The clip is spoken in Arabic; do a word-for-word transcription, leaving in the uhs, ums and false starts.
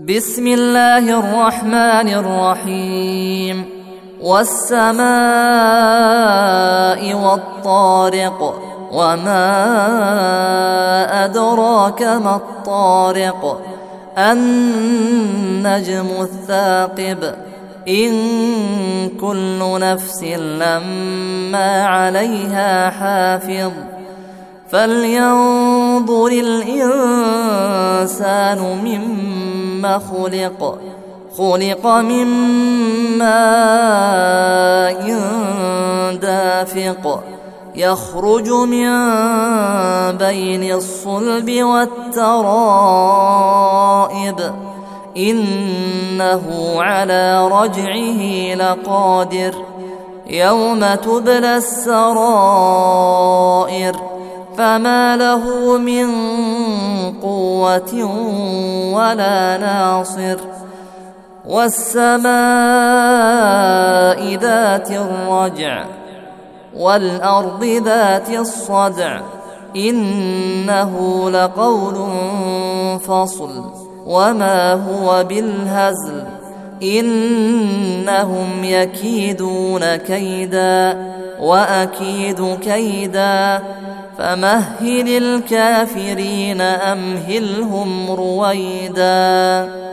بسم الله الرحمن الرحيم والسماء والطارق وما أدراك ما الطارق النجم الثاقب إن كل نفس لما عليها حافظ فلينظر الإنسان مما خلق خلق من ماء دافق يخرج من بين الصلب والترائب إنه على رجعه لقادر يوم تبلى السرائر فما له من قوة ولا ناصر والسماء ذات الرجع والأرض ذات الصدع إنه لقول فصل وما هو بالهزل إنهم يكيدون كيدا وأكيد كيدا فمهل الكافرين أمهلهم رويدا.